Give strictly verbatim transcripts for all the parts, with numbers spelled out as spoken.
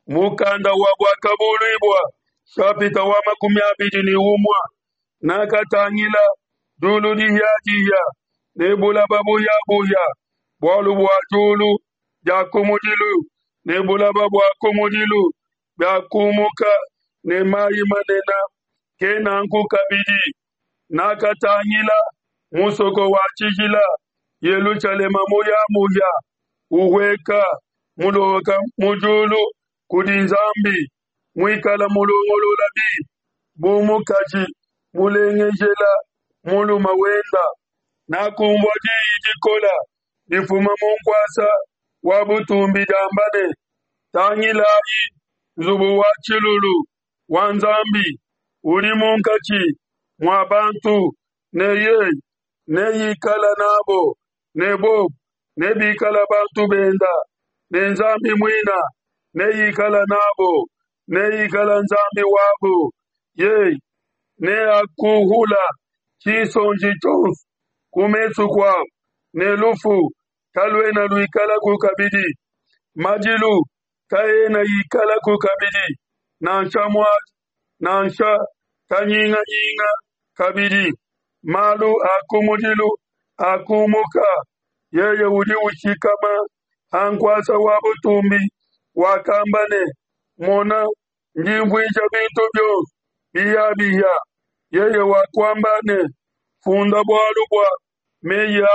mukanda wa bwakabulibwa shapita wa makumi abiri ni umwa nakatangila dulu dihyadiya nebula babuya buya bwalu bwa dulu jakumudilu nebula babu akumudilu bakumuka ne mayi manena kenanku kabidi nakatangila musoko wa chijila yelu chalema moya moya uweka muloka mujulu kudinzambi mwikala mulongolo labi bumukaji mulengejela mulu mawenda nakumbwa jikola difuma munkwasa wabutumbi dambane tangilayi zubu wa chilulu wanzambi uri munkachi mwabantu neye neyikala nabo nebo nebikala bantu benda nenzambi mwina neyikala nabo neyikala nzambi wabo ye ne akuhula chisonji chonsu kumesu kwa ne lufu kalwe na luikala kukabidi majilu kaye na yikala kukabidi nansha mwad nansha kanyinga nyinga kabidi malu akumudilu akumuka yeye udi ushikama ankwasa wabutumbi wakambane mona njimvwija bintu byose biya biya yeye wakwambane funda bwalubwa meya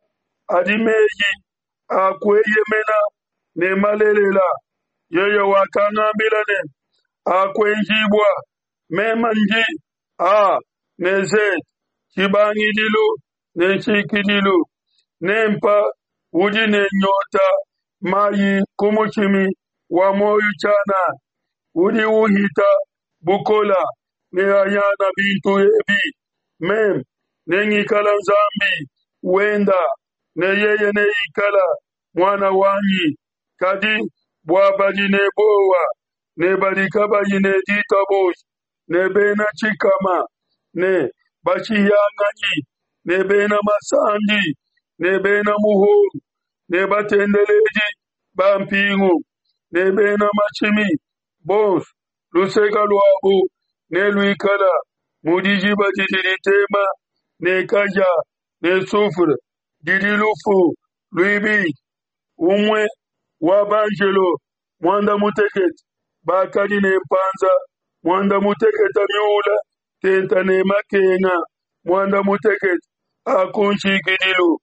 adimeyi akweye mena ne malelela yeye wakangambilane akwenjibwa memanji a neze chibangidilu ne chikidilu nempa udi ne nyota mayi kumuchimi wa moyu chana udi uhita bukola ne ayana bintu ebi mem ne ngikala nzambi wenda ne yeye ne ikala mwana wanyi kadi bwabaji ne bowa ne barikabaji ne ditabosh ne bena chikama ne bachiyanganyi ne bena masandi ne bena muhuru ne batendeleji bampingu ne bena machimi bos luseka lwabu ne luikala mudiji batidiri tema ne kaja ne sufre didi lufu luibi umwe wabanjelo mwanda muteket bakadi ne mpanza mwanda muteket miula tenta ne makenga mwanda muteket akunchi kidilu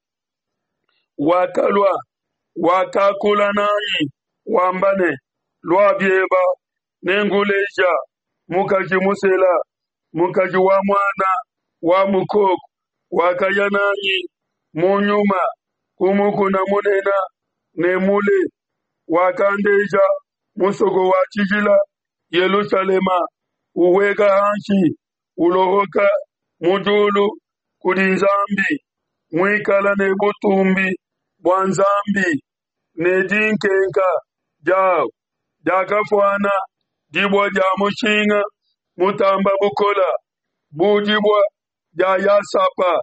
wakalwa wakakula nanyi wambane lwabyeba nenguleja mukaji musela mukaji wa mwana wa mukoko wakaya nanyi munyuma kumuku na munena nemule wakandeja musoko wa chijila Yerusalema uweka hanshi ulohoka mujulu kudinzambi mwikala ne butumbi bwanzambi ne dinkenka jao jakafwana dibwa ja mushinga mutamba bukola bujibwa ja yasapa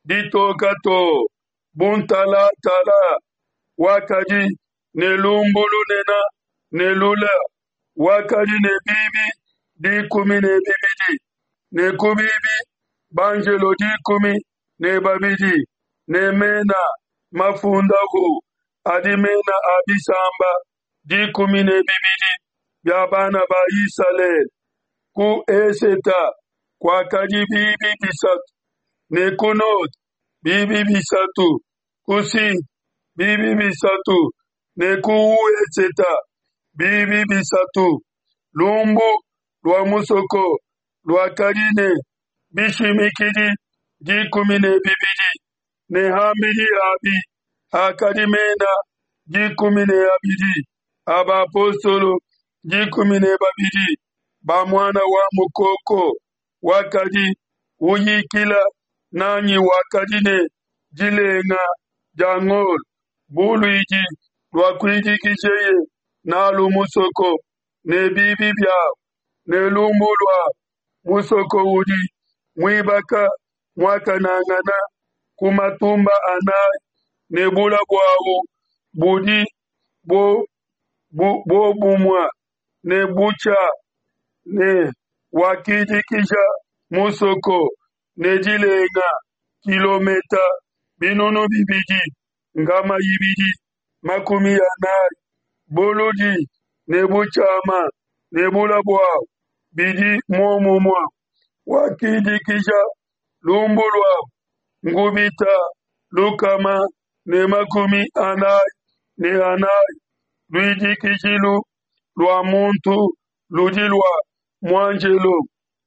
ditokato buntala tala wakaji ne lumbulu nena ne lula wakaji ne bibi di kumi ne bibidi ne kubibi banjelo di kumi ne babidi ne mena mafundahu adimena abisamba di kumi ne bibidi byabana ba Israel ku eseta kwa kaji bibi bisatu ne kunot bibi bisatu kusi bibi bisatu ne ku eseta bibi bisatu lumbu lwa musoko lwa karine bishimikidi di kumi ne bibidi ne hamidi abi akadimena di kumi ne abidi aba apostolo di kumi ne babidi ba mwana wa mukoko wakadi uyikila nanyi wakadine jilenga jangol buluiji lwakwidi kijeye nalu musoko ne bibi bya ne lumbulwa musoko udi mwibaka mwakanangana kumatumba anai ne bula bwawo budi bo bo bo bumwa ne bucha ne wakidikisha musoko ne jilenga kilomita binono bibidi ngama yibidi makumi anai bolodi ne buchama ne bulabwa bidi momomwa wakidikisha lumbulwa ngubita lukama ne makumi anai ne anai luidikishilu lwa muntu ludilwa mwanjelo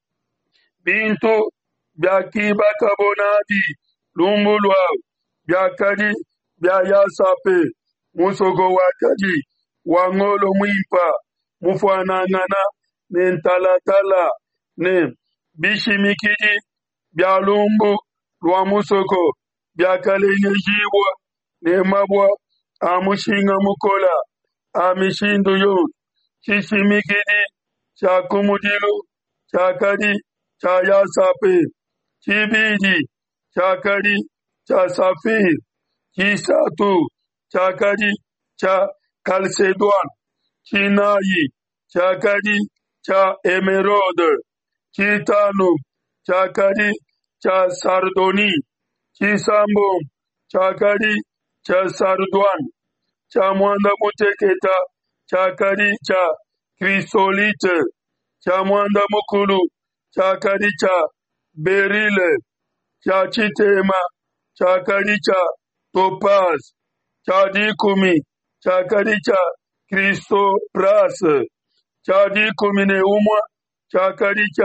bintu byakiba kabonadi lumbulwa byakadi byayasape musoko wakadi wangolo mwimpa mufwanangana ne ntalatala ne bishimikidi byalumbu lwa musoko byakalenyejiwa ne mabwa amushinga mukola amishindu yo chishimikidi cha kumudilu chakadi cha yasape chibidi chakadi cha safir chisatu chakadi cha kalsedwan chinayi chakadi cha emerode chitanu chakadi cha sardoni chisambo chakadi cha sardwan cha mwanda muteketa chakadi cha krisolite cha mwanda mukulu chakadi cha berile cha chitema chakadi cha topaz cha dikumi chakadi cha kristopras cha dikumi ne umwa chakadi cha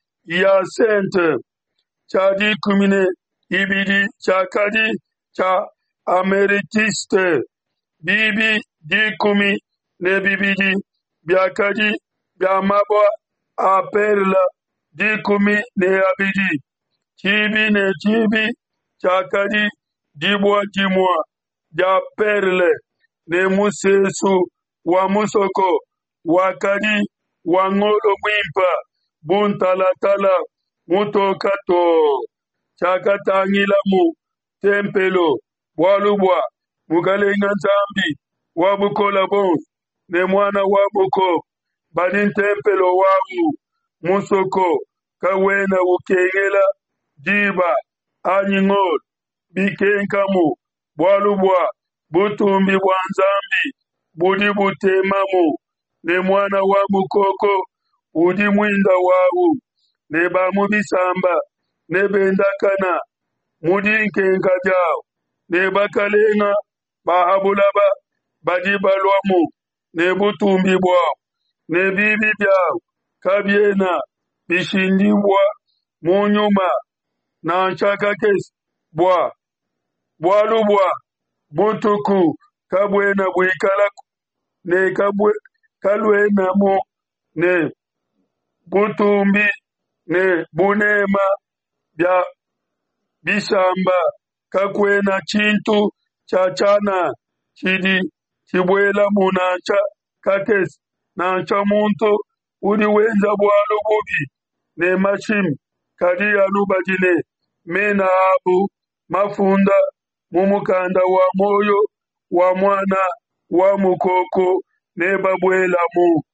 yasente cha dikumi ne ibidi chakadi cha ameretiste bibi dikumi ne bibidi byakadi byamabwa aperla dikumi ne abidi chibi ne chibi chakadi dibwa dimwa ja perle ne musesu wa musoko wakadi wangolo mwimpa buntalatala mutokato chakatangila mu tempelo walubwa mukalenga nzambi wabukola bon ne mwana wabuko badin tempelo wabu musoko kawena ukengela diba anyingol bikenkamu bwalubwa butumbi bwa nzambi budi butemamu ne mwana wa mukoko udi mwinda wawu ne bamu bisamba ne bendakana mudi nkenka jao ne bakalenga bahabulaba badi balwamu ne butumbi bwao ne bibi byao kabyena bishindibwa munyuma na nchaka kesi bwa bwalubwa butuku kabwena bwikalaku ne kabwe kalwena mu ne butumbi ne bunema bya bisamba kakwena chintu chachana chidi chibwela munancha kakesi nancha muntu uri wenza bwalo bubi ne mashim kadi alubadine mena abu mafunda mumukanda wa moyo wa mwana wa mukoko ne babwela mu